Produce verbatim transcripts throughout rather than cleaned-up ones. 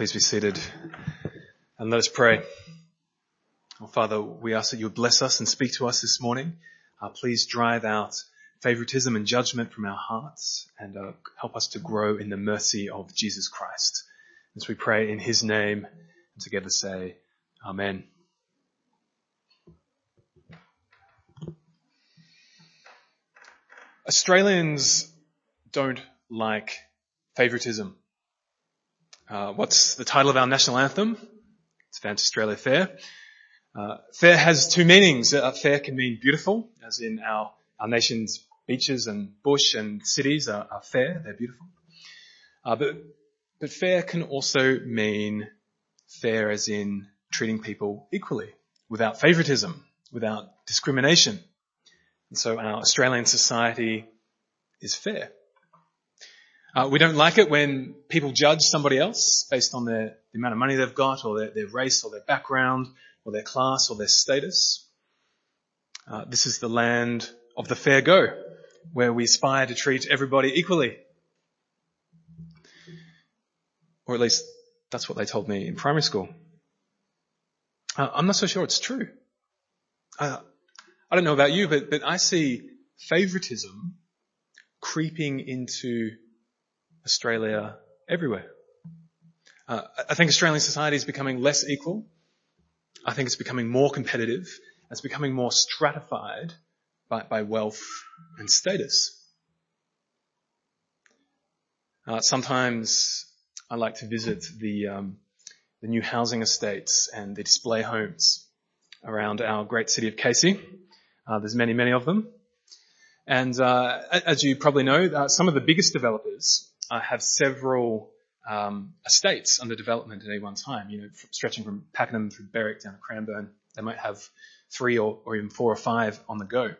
Please be seated and let us pray. Oh, Father, we ask that you would bless us and speak to us this morning. Uh, please drive out favoritism and judgment from our hearts and uh, help us to grow in the mercy of Jesus Christ. As we pray in his name and together say, Amen. Australians don't like favoritism. Uh, what's the title of our national anthem? It's Advance Australia Fair. Uh, fair has two meanings. Uh, fair can mean beautiful, as in our, our nation's beaches and bush and cities are, are fair, they're beautiful. Uh, but, but fair can also mean fair as in treating people equally, without favoritism, without discrimination. And so our Australian society is fair. Uh, we don't like it when people judge somebody else based on their, the amount of money they've got or their, their race or their background or their class or their status. Uh, this is the land of the fair go, where we aspire to treat everybody equally. Or at least that's what they told me in primary school. Uh, I'm not so sure it's true. Uh, I don't know about you, but, but I see favoritism creeping into Australia everywhere. Uh, I think Australian society is becoming less equal. I think it's becoming more competitive. It's becoming more stratified by, by wealth and status. Uh, sometimes I like to visit the, um, the new housing estates and the display homes around our great city of Casey. Uh, there's many, many of them. And uh, as you probably know, uh, some of the biggest developers uh, have several um, estates under development at any one time, you know, stretching from Pakenham through Berwick down to Cranbourne. They might have three or, or even four or five on the go.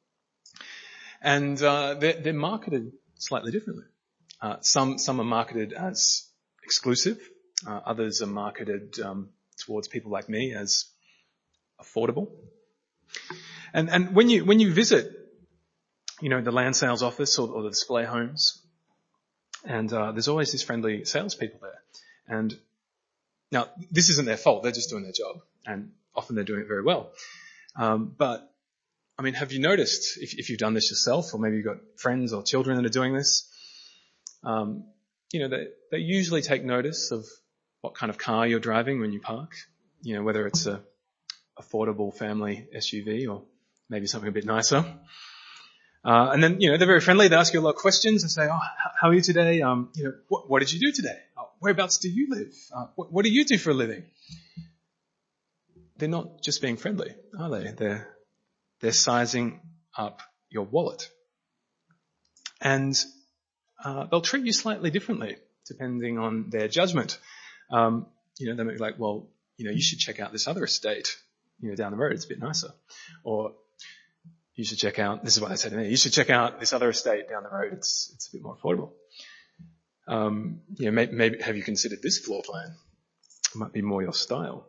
And uh, they're, they're marketed slightly differently. Uh, some, some are marketed as exclusive. Uh, others are marketed um, towards people like me as affordable. And, and when you, when you visit, you know, the land sales office or, or the display homes, and uh, there's always these friendly salespeople there. And now, this isn't their fault. They're just doing their job. And often they're doing it very well. Um, but, I mean, have you noticed, if, if you've done this yourself, or maybe you've got friends or children that are doing this, um, you know, they, they usually take notice of what kind of car you're driving when you park. You know, whether it's a affordable family S U V or maybe something a bit nicer. Uh, and then, you know, they're very friendly. They ask you a lot of questions. They say, oh, how are you today? Um, you know, what, what did you do today? Oh, whereabouts do you live? Uh, what, what do you do for a living? They're not just being friendly, are they? They're, they're sizing up your wallet. And, uh, they'll treat you slightly differently depending on their judgment. Um, you know, they might be like, well, you know, you should check out this other estate, you know, down the road. It's a bit nicer. Or, you should check out, this is what they said to me, you should check out this other estate down the road. It's, it's a bit more affordable. Um, you know, maybe, maybe have you considered this floor plan? It might be more your style.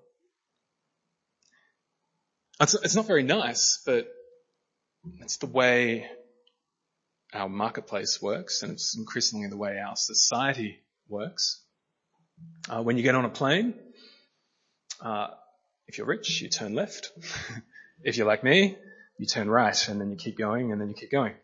It's, it's not very nice, but it's the way our marketplace works, and it's increasingly the way our society works. Uh, when you get on a plane, uh, if you're rich, you turn left. If you're like me, you turn right, and then you keep going, and then you keep going.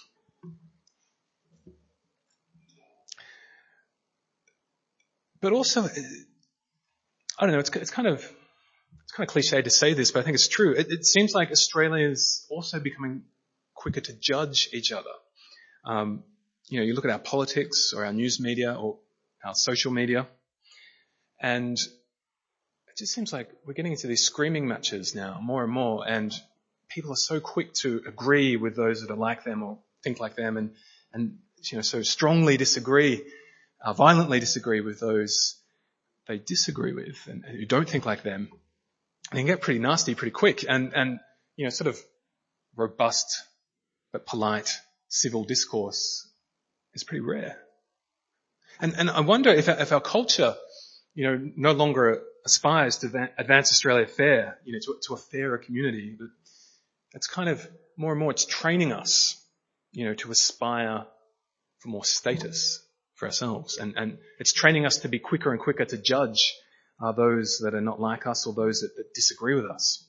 But also, I don't know, it's, it's kind of, it's kind of cliche to say this, but I think it's true. It, it seems like Australia is also becoming quicker to judge each other. Um, you know, you look at our politics or our news media or our social media, and it just seems like we're getting into these screaming matches now, more and more, and people are so quick to agree with those that are like them or think like them, and, and you know, so strongly disagree, uh, violently disagree with those they disagree with and, and who don't think like them. And it can get pretty nasty pretty quick, and, and, you know, sort of robust but polite civil discourse is pretty rare. And, and I wonder if, if our culture, you know, no longer aspires to advance Australia fair, you know, to, to a fairer community, but it's kind of more and more, it's training us, you know, to aspire for more status, for ourselves. And, and it's training us to be quicker and quicker to judge uh, those that are not like us or those that, that disagree with us.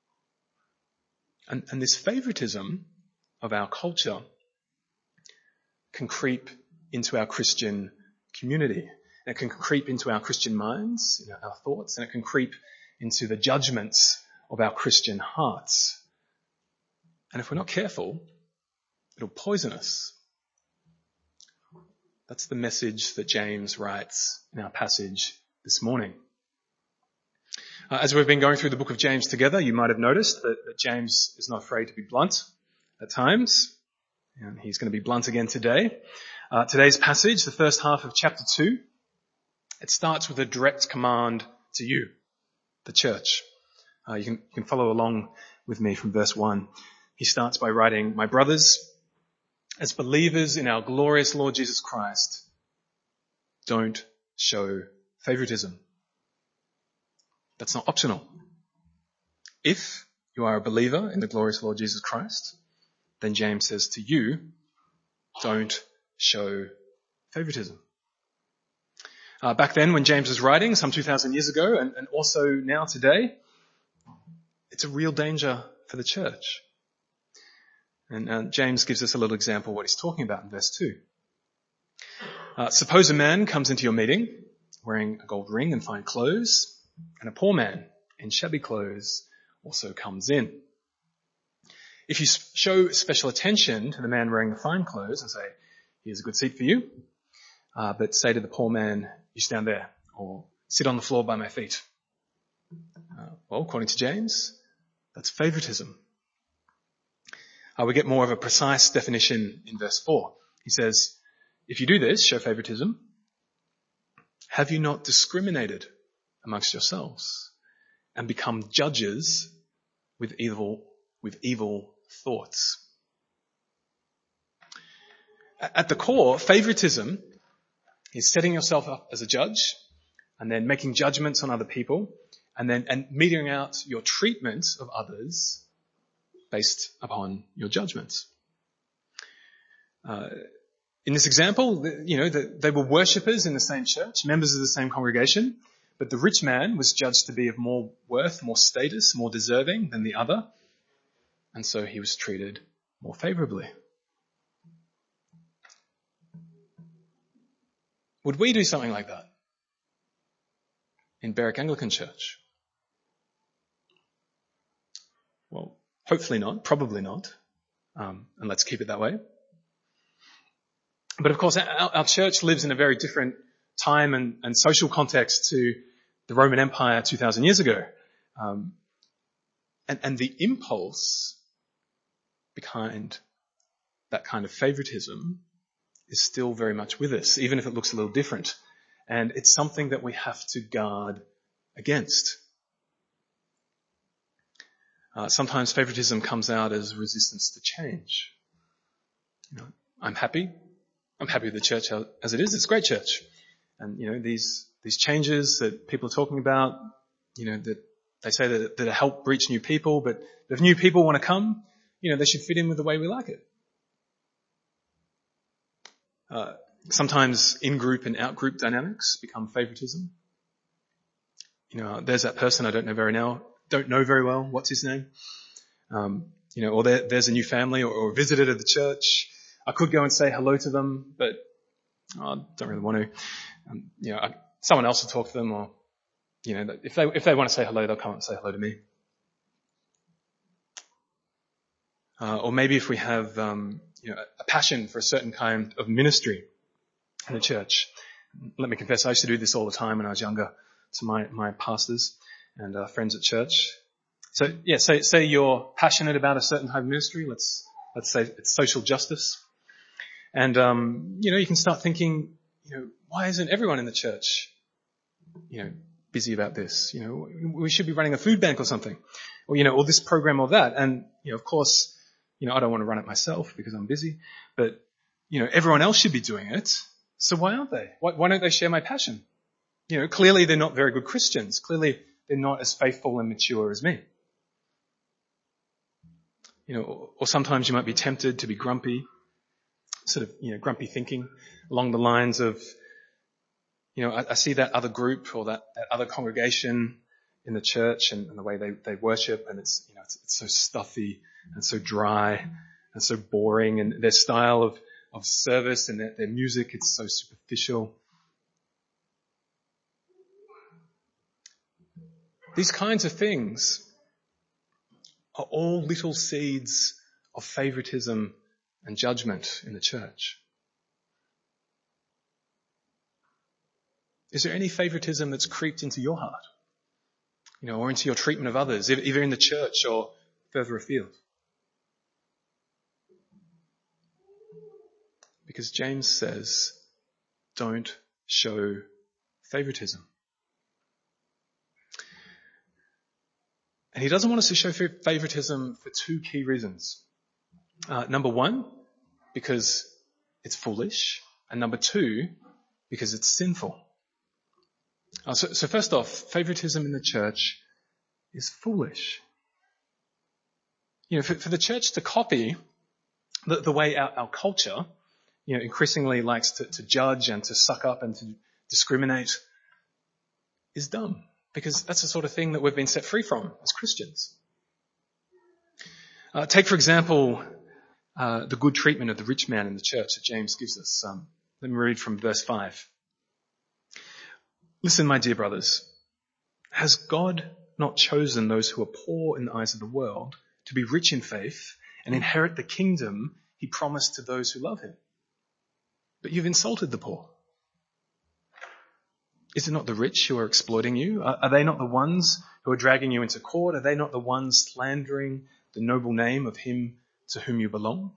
And, and this favoritism of our culture can creep into our Christian community. And it can creep into our Christian minds, you know, our thoughts, and it can creep into the judgments of our Christian hearts. And if we're not careful, it'll poison us. That's the message that James writes in our passage this morning. Uh, as we've been going through the book of James together, you might have noticed that, that James is not afraid to be blunt at times. And he's going to be blunt again today. Uh, today's passage, the first half of chapter two, it starts with a direct command to you, the church. Uh, you can, you can follow along with me from verse one. He starts by writing, "My brothers, as believers in our glorious Lord Jesus Christ, don't show favoritism." That's not optional. If you are a believer in the glorious Lord Jesus Christ, then James says to you, don't show favoritism. Uh, back then when James was writing, some two thousand years ago, and, and also now today, it's a real danger for the church. And uh, James gives us a little example of what he's talking about in verse two. Uh, suppose a man comes into your meeting wearing a gold ring and fine clothes, and a poor man in shabby clothes also comes in. If you show special attention to the man wearing the fine clothes and say, "Here's a good seat for you," uh, but say to the poor man, "You stand there," or "Sit on the floor by my feet," uh, well, according to James, that's favoritism. Uh, we get more of a precise definition in verse four. He says, "If you do this, show favoritism, have you not discriminated amongst yourselves and become judges with evil, with evil thoughts?" At the core, favoritism is setting yourself up as a judge and then making judgments on other people and then and metering out your treatment of others based upon your judgments. Uh, in this example, you know, the, they were worshippers in the same church, members of the same congregation, but the rich man was judged to be of more worth, more status, more deserving than the other, and so he was treated more favorably. Would we do something like that in Berwick Anglican Church? Well, hopefully not, probably not, um, and let's keep it that way. But of course, our, our church lives in a very different time and, and social context to the Roman Empire two thousand years ago. Um, and, and the impulse behind that kind of favoritism is still very much with us, even if it looks a little different. And it's something that we have to guard against. Uh, sometimes favoritism comes out as resistance to change. You know, I'm happy. I'm happy with the church as it is. It's a great church. And, you know, these, these changes that people are talking about, you know, that they say that, that help reach new people, but if new people want to come, you know, they should fit in with the way we like it. Uh, sometimes in-group and out-group dynamics become favoritism. You know, there's that person I don't know very now, don't know very well. What's his name? Um, you know, or there, there's a new family or, or a visitor to the church. I could go and say hello to them, but oh, I don't really want to. Um, you know, I, someone else will talk to them, or you know, if they if they want to say hello, they'll come and say hello to me. Uh, or maybe if we have um, you know, a passion for a certain kind of ministry in the church. Let me confess, I used to do this all the time when I was younger to my, my pastors and uh, friends at church. So yeah, say, say you're passionate about a certain type of ministry. Let's, let's say it's social justice. And, um, you know, you can start thinking, you know, why isn't everyone in the church, you know, busy about this? You know, we should be running a food bank or something, or, you know, or this program or that. And, you know, of course, you know, I don't want to run it myself because I'm busy, but, you know, everyone else should be doing it. So why aren't they? Why, why don't they share my passion? You know, clearly they're not very good Christians. Clearly they're not as faithful and mature as me. You know, or, or sometimes you might be tempted to be grumpy, sort of, you know, grumpy thinking along the lines of, you know, I, I see that other group or that, that other congregation in the church and, and the way they, they worship, and it's, you know, it's, it's so stuffy and so dry and so boring, and their style of, of service and their, their music, it's so superficial. These kinds of things are all little seeds of favoritism and judgment in the church. Is there any favoritism that's creeped into your heart? You know, or into your treatment of others, either in the church or further afield? Because James says, don't show favoritism. And he doesn't want us to show favoritism for two key reasons. Uh, number one, because it's foolish. And number two, because it's sinful. Uh, so, so first off, favoritism in the church is foolish. You know, for, for the church to copy the, the way our, our culture, you know, increasingly likes to, to judge and to suck up and to discriminate is dumb. Because that's the sort of thing that we've been set free from as Christians. Uh, take, for example, uh, the good treatment of the rich man in the church that James gives us. Um, let me read from verse five. Listen, my dear brothers, has God not chosen those who are poor in the eyes of the world to be rich in faith and inherit the kingdom he promised to those who love him? But you've insulted the poor. Is it not the rich who are exploiting you? Are, are they not the ones who are dragging you into court? Are they not the ones slandering the noble name of him to whom you belong?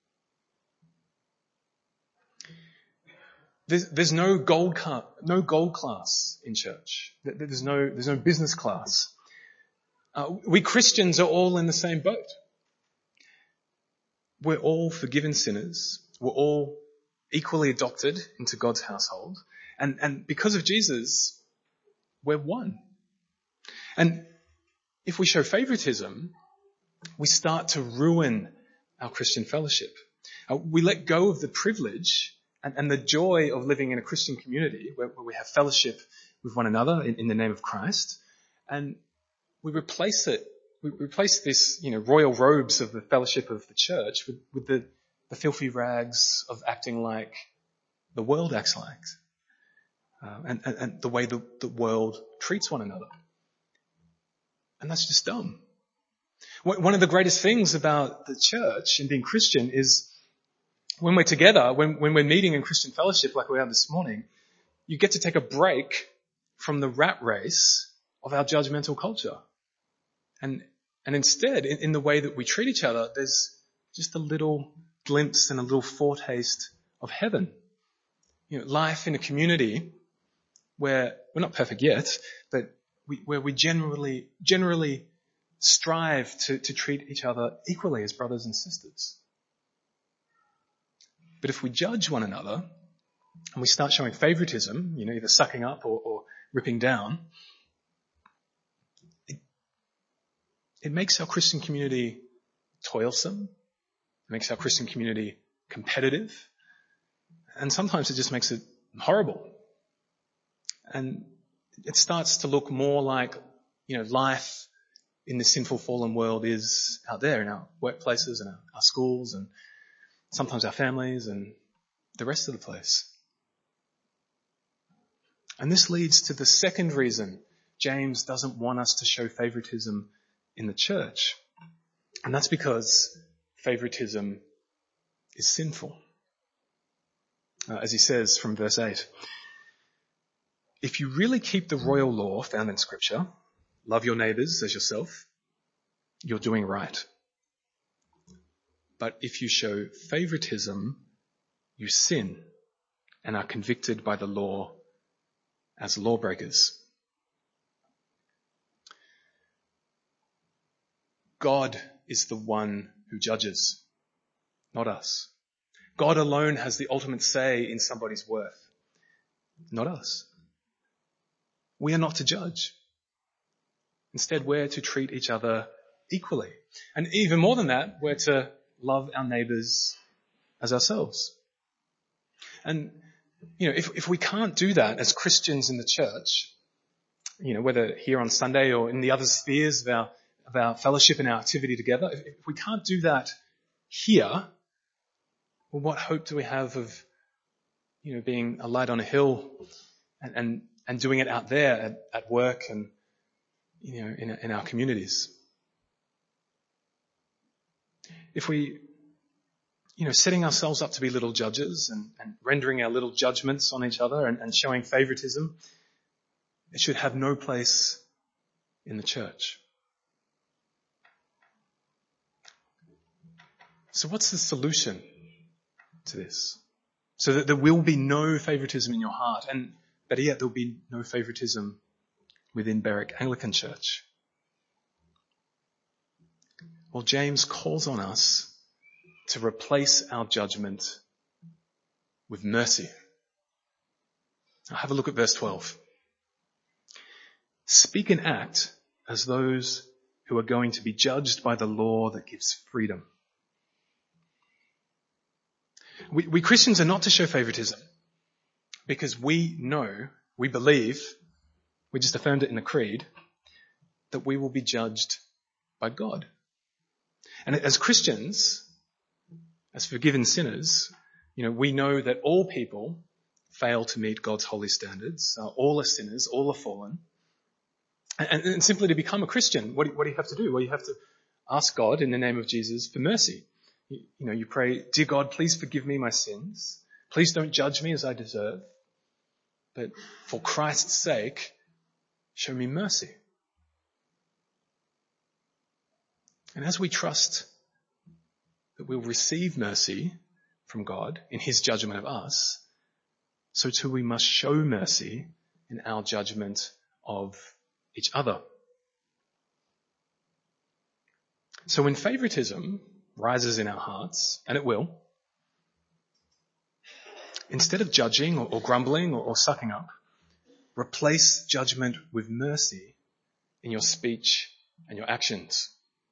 There's, there's no gold car, no gold class in church. There's no, there's no business class. Uh, we Christians are all in the same boat. We're all forgiven sinners. We're all equally adopted into God's household. And, and because of Jesus, we're one. And if we show favoritism, we start to ruin our Christian fellowship. Uh, we let go of the privilege and, and the joy of living in a Christian community where, where we have fellowship with one another in, in the name of Christ. And we replace it, we replace this, you know, royal robes of the fellowship of the church with, with the, the filthy rags of acting like the world acts like. Uh, and, and, and the way the, the world treats one another. And that's just dumb. One of the greatest things about the church and being Christian is when we're together, when, when we're meeting in Christian fellowship like we are this morning, you get to take a break from the rat race of our judgmental culture. And, and instead, in, in the way that we treat each other, there's just a little glimpse and a little foretaste of heaven. You know, life in a community where we're not perfect yet, but we, where we generally, generally strive to, to treat each other equally as brothers and sisters. But if we judge one another and we start showing favoritism, you know, either sucking up or, or ripping down, it, it makes our Christian community toilsome. It makes our Christian community competitive. And sometimes it just makes it horrible. And it starts to look more like, you know, life in the sinful fallen world is out there in our workplaces and our, our schools and sometimes our families and the rest of the place. And this leads to the second reason James doesn't want us to show favoritism in the church. And that's because favoritism is sinful. Uh, as he says from verse eight, if you really keep the royal law found in Scripture, love your neighbours as yourself, you're doing right. But if you show favoritism, you sin and are convicted by the law as lawbreakers. God is the one who judges, not us. God alone has the ultimate say in somebody's worth, not us. We are not to judge. Instead, we're to treat each other equally. And even more than that, we're to love our neighbours as ourselves. And, you know, if, if we can't do that as Christians in the church, you know, whether here on Sunday or in the other spheres of our, of our fellowship and our activity together, if, if we can't do that here, well, what hope do we have of, you know, being a light on a hill and, and, and doing it out there at, at work and, you know, in, in our communities? If we, you know, setting ourselves up to be little judges and, and rendering our little judgments on each other and, and showing favoritism, it should have no place in the church. So what's the solution to this? So that there will be no favoritism in your heart, and better yet, there'll be no favoritism within Berwick Anglican Church. Well, James calls on us to replace our judgment with mercy. Now have a look at verse twelve. Speak and act as those who are going to be judged by the law that gives freedom. We, we Christians are not to show favoritism because we know, we believe, we just affirmed it in the creed, that we will be judged by God. And as Christians, as forgiven sinners, you know, we know that all people fail to meet God's holy standards. Uh, all are sinners, all are fallen. And, and simply to become a Christian, what do, what do you have to do? Well, you have to ask God in the name of Jesus for mercy. You, you know, you pray, dear God, please forgive me my sins. Please don't judge me as I deserve. But for Christ's sake, show me mercy. And as we trust that we'll receive mercy from God in his judgment of us, so too we must show mercy in our judgment of each other. So when favoritism rises in our hearts, and it will, instead of judging or, or grumbling or, or sucking up, replace judgment with mercy in your speech and your actions.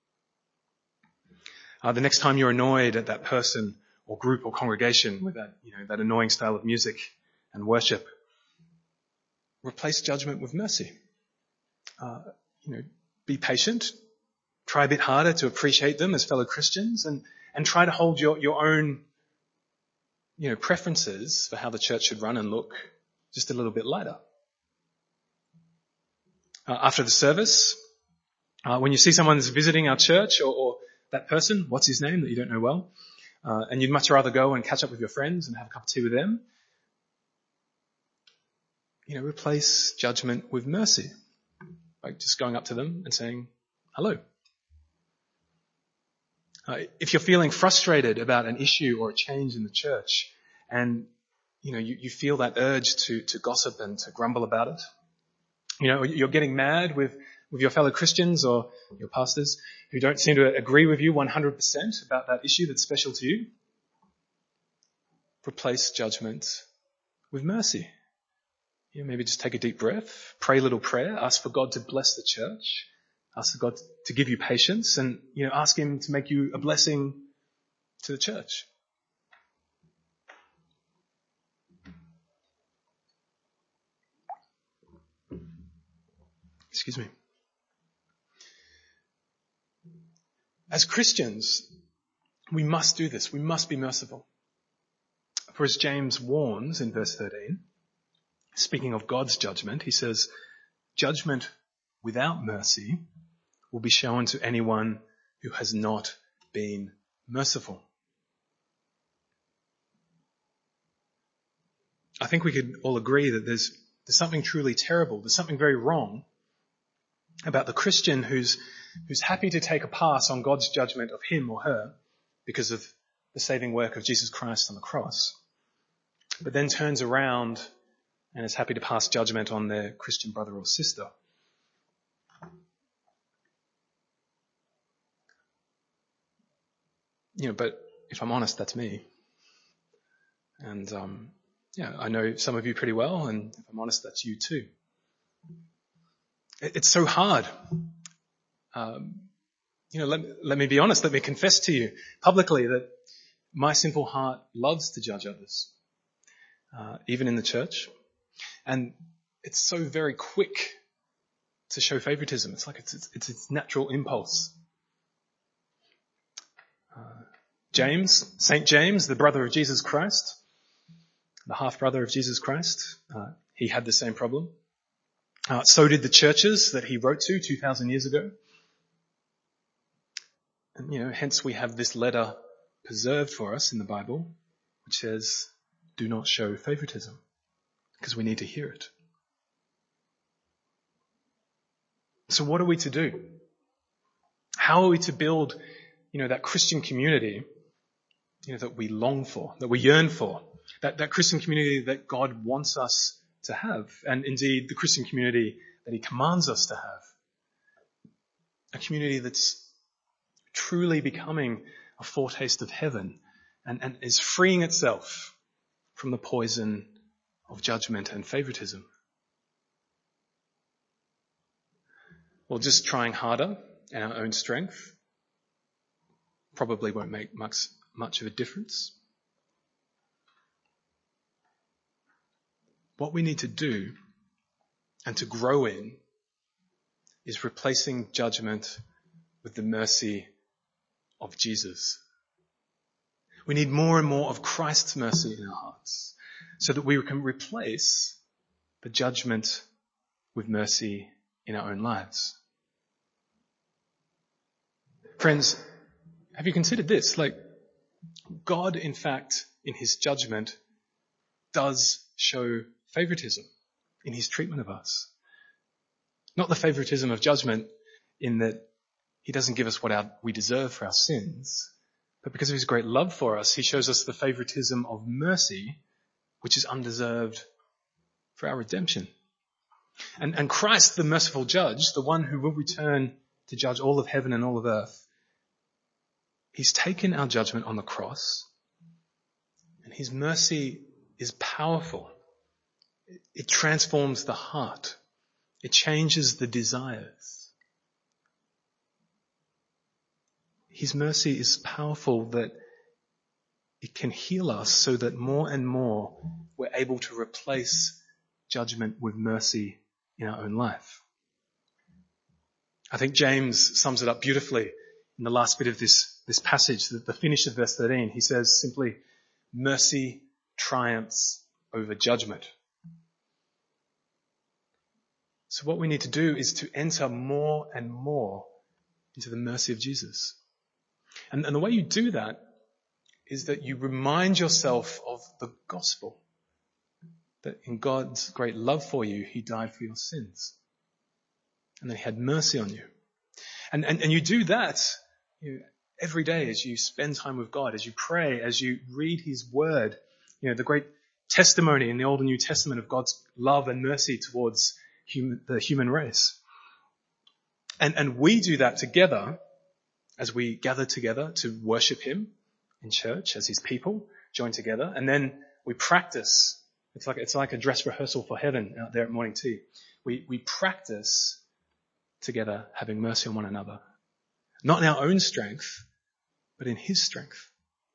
Uh, the next time you're annoyed at that person or group or congregation with that, you know, that annoying style of music and worship, replace judgment with mercy. Uh, you know, be patient. Try a bit harder to appreciate them as fellow Christians, and, and try to hold your, your own, you know, preferences for how the church should run and look just a little bit lighter. Uh, after the service, uh, when you see someone that's visiting our church or, or that person, what's his name that you don't know well, uh, and you'd much rather go and catch up with your friends and have a cup of tea with them, you know, replace judgment with mercy. Like just going up to them and saying, hello. Uh, if you're feeling frustrated about an issue or a change in the church and, you know, you, you feel that urge to, to gossip and to grumble about it, you know, you're getting mad with, with your fellow Christians or your pastors who don't seem to agree with you one hundred percent about that issue that's special to you, replace judgment with mercy. You know, maybe just take a deep breath, pray a little prayer, ask for God to bless the church, ask for God to give you patience, and, you know, ask him to make you a blessing to the church. Excuse me. As Christians, we must do this. We must be merciful. For as James warns in verse thirteen, speaking of God's judgment, he says, judgment without mercy will be shown to anyone who has not been merciful. I think we could all agree that there's, there's something truly terrible, there's something very wrong about the Christian who's, who's happy to take a pass on God's judgment of him or her because of the saving work of Jesus Christ on the cross, but then turns around and is happy to pass judgment on their Christian brother or sister. You know, but if I'm honest, that's me. And, um, yeah, I know some of you pretty well, and if I'm honest, that's you too. It, it's so hard. Um, you know, let, let me be honest, let me confess to you publicly that my sinful heart loves to judge others. uh, even in the church. And it's so very quick to show favoritism. It's like it's, it's, it's its natural impulse. Uh, James, Saint James, the brother of Jesus Christ, the half-brother of Jesus Christ, uh, he had the same problem. Uh, so did the churches that he wrote to two thousand years ago. And, you know, hence we have this letter preserved for us in the Bible, which says, do not show favoritism, because we need to hear it. So what are we to do? How are we to build, you know, that Christian community, you know, that we long for, that we yearn for, that, that Christian community that God wants us to have, and indeed the Christian community that he commands us to have? A community that's truly becoming a foretaste of heaven and, and is freeing itself from the poison of judgment and favoritism. Well, just trying harder in our own strength probably won't make much, much of a difference. What we need to do and to grow in is replacing judgment with the mercy of Jesus. We need more and more of Christ's mercy in our hearts so that we can replace the judgment with mercy in our own lives. Friends, have you considered this? Like, God, in fact, in his judgment, does show favoritism in his treatment of us. Not the favoritism of judgment in that he doesn't give us what our, we deserve for our sins, but because of his great love for us, he shows us the favoritism of mercy, which is undeserved, for our redemption. And, and Christ, the merciful judge, the one who will return to judge all of heaven and all of earth, he's taken our judgment on the cross, and his mercy is powerful. It transforms the heart. It changes the desires. His mercy is powerful that it can heal us so that more and more we're able to replace judgment with mercy in our own life. I think James sums it up beautifully in the last bit of this, this passage, the, the finish of verse thirteen. He says simply, mercy triumphs over judgment. So what we need to do is to enter more and more into the mercy of Jesus. And, and the way you do that is that you remind yourself of the gospel. That in God's great love for you, he died for your sins. And that he had mercy on you. And, and, and you do that you know, every day as you spend time with God, as you pray, as you read his word. You know, the great testimony in the Old and New Testament of God's love and mercy towards human, the human race. And, and we do that together as we gather together to worship him in church as his people, join together. And then we practice. It's like, it's like a dress rehearsal for heaven out there at morning tea. We, we practice together having mercy on one another. Not in our own strength, but in his strength.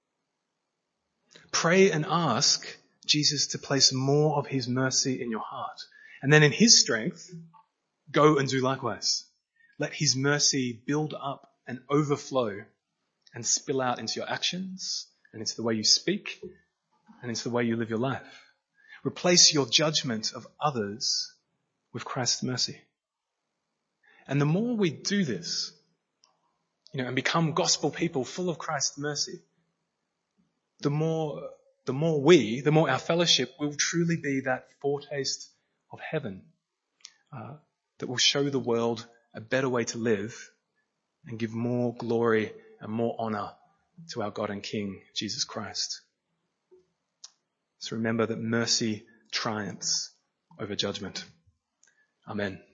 Pray and ask Jesus to place more of his mercy in your heart. And then in his strength, go and do likewise. Let his mercy build up and overflow and spill out into your actions and into the way you speak and into the way you live your life. Replace your judgment of others with Christ's mercy. And the more we do this, you know, and become gospel people full of Christ's mercy, the more, the more we, the more our fellowship will truly be that foretaste of heaven, uh, that will show the world a better way to live and give more glory and more honor to our God and King, Jesus Christ. So remember that mercy triumphs over judgment. Amen.